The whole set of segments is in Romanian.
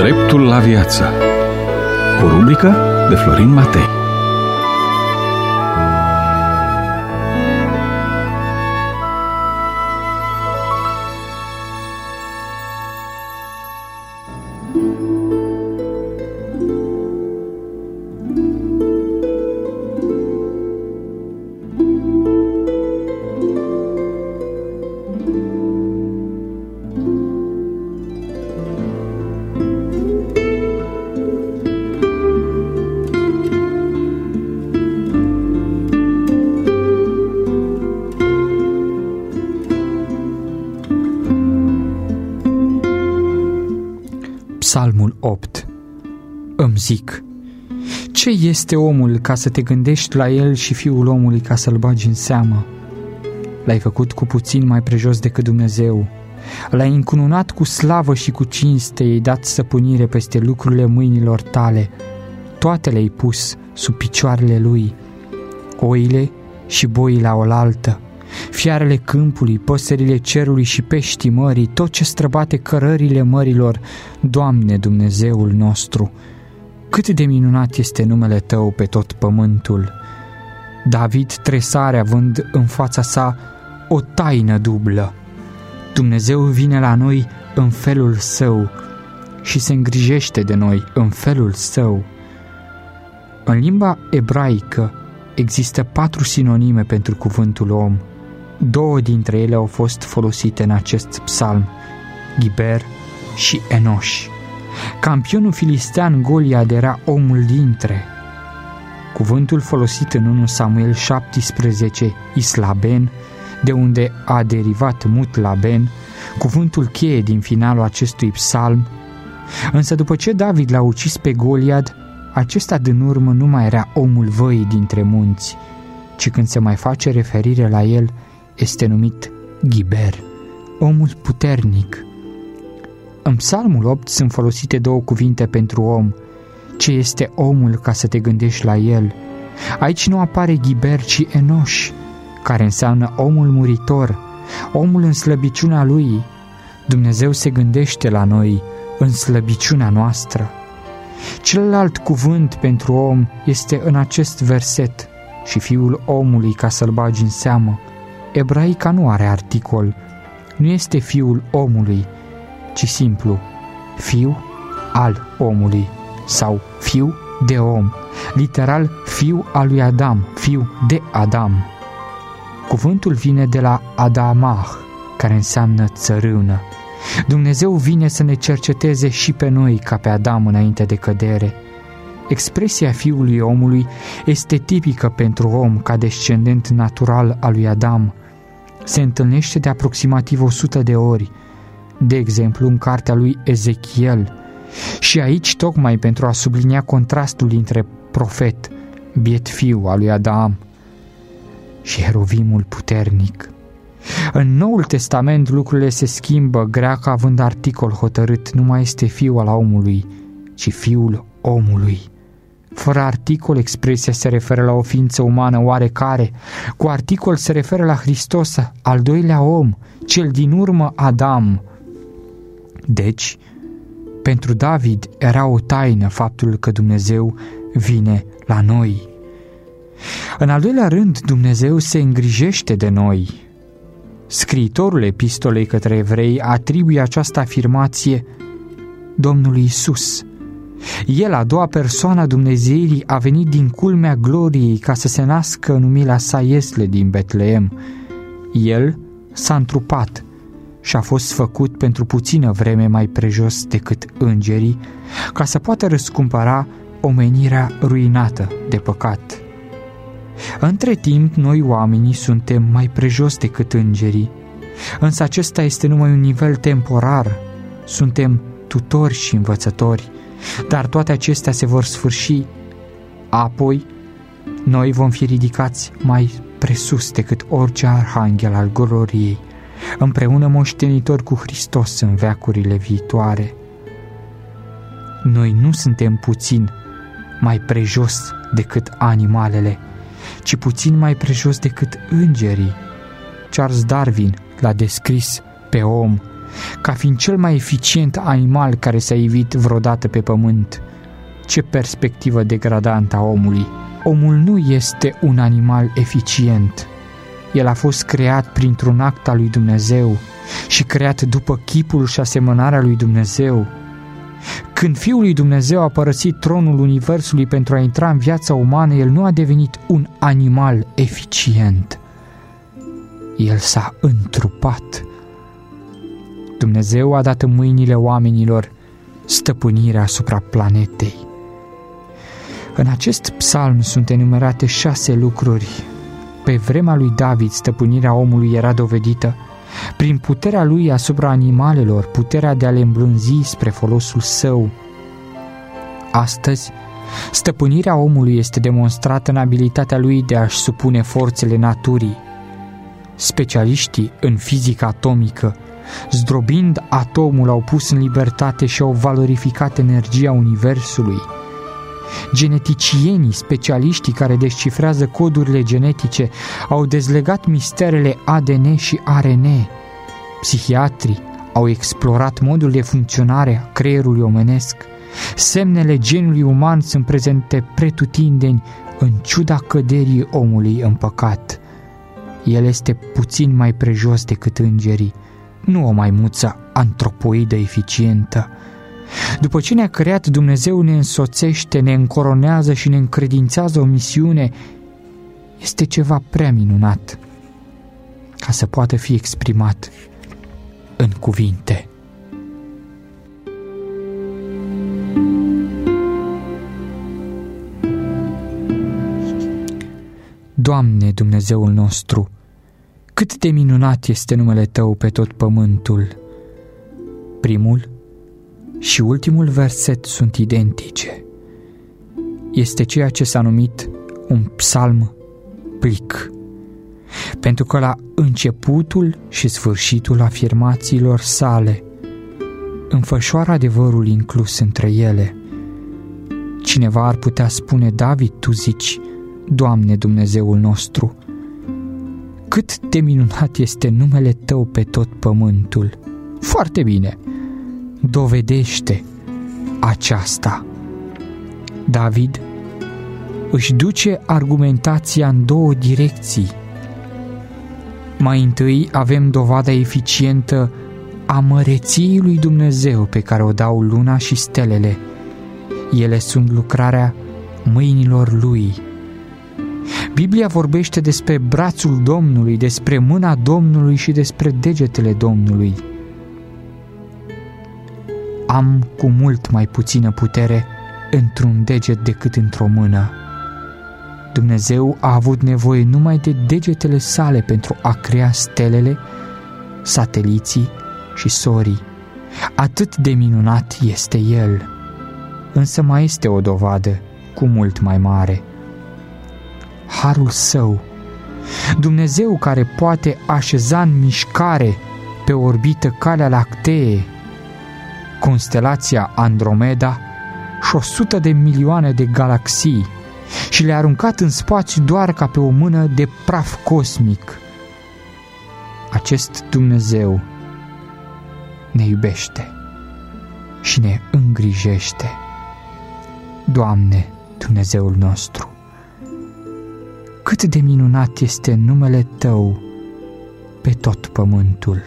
Dreptul la viață. O rubrică de Florin Matei. Psalmul 8. Îmi zic: ce este omul ca să te gândești la el și fiul omului ca să-l bagi în seamă? L-ai făcut cu puțin mai prejos decât Dumnezeu. L-ai încununat cu slavă și cu cinste, i-ai dat stăpânire peste lucrurile mâinilor tale. Toate le-ai pus sub picioarele lui, oile și boii la oaltă, fiarele câmpului, păsările cerului și peștii mării, tot ce străbate cărările mărilor. Doamne, Dumnezeul nostru, cât de minunat este numele Tău pe tot pământul! David tresare având în fața sa o taină dublă. Dumnezeu vine la noi în felul Său și se îngrijește de noi în felul Său. În limba ebraică există 4 sinonime pentru cuvântul om. 2 dintre ele au fost folosite în acest psalm: Ghiber și Enoș. Campionul filistean Goliad era omul dintre. Cuvântul folosit în 1 Samuel 17, Islaben, de unde a derivat Mutlaben, cuvântul cheie din finalul acestui psalm. Însă după ce David l-a ucis pe Goliad, acesta din urmă nu mai era omul văii dintre munți, ci când se mai face referire la el, este numit Ghiber, omul puternic. În Psalmul 8 sunt folosite 2 cuvinte pentru om. Ce este omul ca să te gândești la el? Aici nu apare Ghiber, ci Enoș, care înseamnă omul muritor, omul în slăbiciunea lui. Dumnezeu se gândește la noi în slăbiciunea noastră. Celălalt cuvânt pentru om este în acest verset: și fiul omului ca să-l bagi în seamă. Ebraica nu are articol, nu este fiul omului, ci simplu fiu al omului sau fiu de om, literal fiu al lui Adam, fiu de Adam. Cuvântul vine de la Adamah, care înseamnă țărână. Dumnezeu vine să ne cerceteze și pe noi ca pe Adam înainte de cădere. Expresia fiului omului este tipică pentru om ca descendent natural al lui Adam. Se întâlnește de aproximativ 100 de ori, de exemplu în cartea lui Ezechiel, și aici tocmai pentru a sublinia contrastul dintre profet, biet fiu al lui Adam, și Herovimul puternic. În Noul Testament lucrurile se schimbă, greaca având articol hotărât nu mai este fiul al omului, ci fiul omului. Fără articol, expresia se referă la o ființă umană oarecare, cu articol se referă la Hristos, al doilea om, cel din urmă Adam. Deci, pentru David era o taină faptul că Dumnezeu vine la noi. În al doilea rând, Dumnezeu se îngrijește de noi. Scriitorul epistolei către evrei atribuie această afirmație Domnului Iisus. El, a doua persoană a Dumnezeirii, a venit din culmea gloriei ca să se nască în umila sa Iesle din Betleem. El s-a întrupat și a fost făcut pentru puțină vreme mai prejos decât îngerii, ca să poată răscumpăra omenirea ruinată de păcat. Între timp, noi oamenii suntem mai prejos decât îngerii, însă acesta este numai un nivel temporar. Suntem tutori și învățători, dar toate acestea se vor sfârși. Apoi, noi vom fi ridicați mai presus decât orice arhanghel al gloriei, împreună moștenitori cu Hristos în veacurile viitoare. Noi nu suntem puțin mai prejos decât animalele, ci puțin mai prejos decât îngerii. Charles Darwin l-a descris pe om ca fiind cel mai eficient animal care s-a ivit vreodată pe pământ. Ce perspectivă degradantă a omului! Omul nu este un animal eficient. El a fost creat printr-un act al lui Dumnezeu și creat după chipul și asemănarea lui Dumnezeu. Când Fiul lui Dumnezeu a părăsit tronul universului pentru a intra în viața umană, El nu a devenit un animal eficient. El s-a întrupat. Dumnezeu a dat în mâinile oamenilor stăpânirea asupra planetei. În acest psalm sunt enumerate 6 lucruri. Pe vremea lui David, stăpânirea omului era dovedită prin puterea lui asupra animalelor, puterea de a le îmblânzi spre folosul său. Astăzi, stăpânirea omului este demonstrată în abilitatea lui de a-și supune forțele naturii. Specialiștii în fizică atomică, zdrobind atomul, au pus în libertate și au valorificat energia universului. Geneticienii, specialiștii care descifrează codurile genetice, au dezlegat misterele ADN și ARN. Psihiatrii au explorat modul de funcționare a creierului omenesc. Semnele genului uman sunt prezente pretutindeni în ciuda căderii omului în păcat. El este puțin mai prejos decât îngerii, nu o maimuță antropoidă eficientă. După ce ne-a creat, Dumnezeu ne însoțește, ne încoronează și ne încredințează o misiune. Este ceva prea minunat ca să poată fi exprimat în cuvinte. Doamne, Dumnezeul nostru, cât de minunat este numele Tău pe tot pământul! Primul și ultimul verset sunt identice. Este ceea ce s-a numit un psalm plic, pentru că la începutul și sfârșitul afirmațiilor sale înfășoară adevărul inclus între ele. Cineva ar putea spune: David, tu zici, Doamne, Dumnezeul nostru, cât de minunat este numele Tău pe tot pământul. Foarte bine, dovedește aceasta. David își duce argumentația în două direcții. Mai întâi avem dovada eficientă a măreției lui Dumnezeu pe care o dau luna și stelele. Ele sunt lucrarea mâinilor Lui. Biblia vorbește despre brațul Domnului, despre mâna Domnului și despre degetele Domnului. Am cu mult mai puțină putere într-un deget decât într-o mână. Dumnezeu a avut nevoie numai de degetele sale pentru a crea stelele, sateliții și sorii. Atât de minunat este El. Însă mai este o dovadă cu mult mai mare. Harul Său. Dumnezeu care poate așeza în mișcare pe orbită Calea Lactee, constelația Andromeda și 100 de milioane de galaxii și le-a aruncat în spațiu doar ca pe o mână de praf cosmic. Acest Dumnezeu ne iubește și ne îngrijește. Doamne, Dumnezeul nostru, cât de minunat este numele Tău pe tot pământul.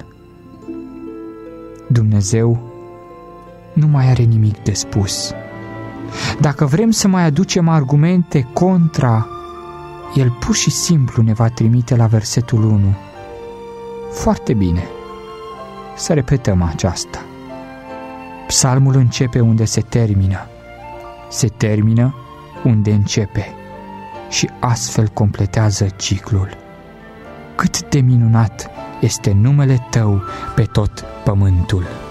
Dumnezeu nu mai are nimic de spus. Dacă vrem să mai aducem argumente contra, El pur și simplu ne va trimite la versetul 1. Foarte bine, să repetăm aceasta. Psalmul începe unde se termină, se termină unde începe și astfel completează ciclul. Cât de minunat este numele Tău pe tot pământul!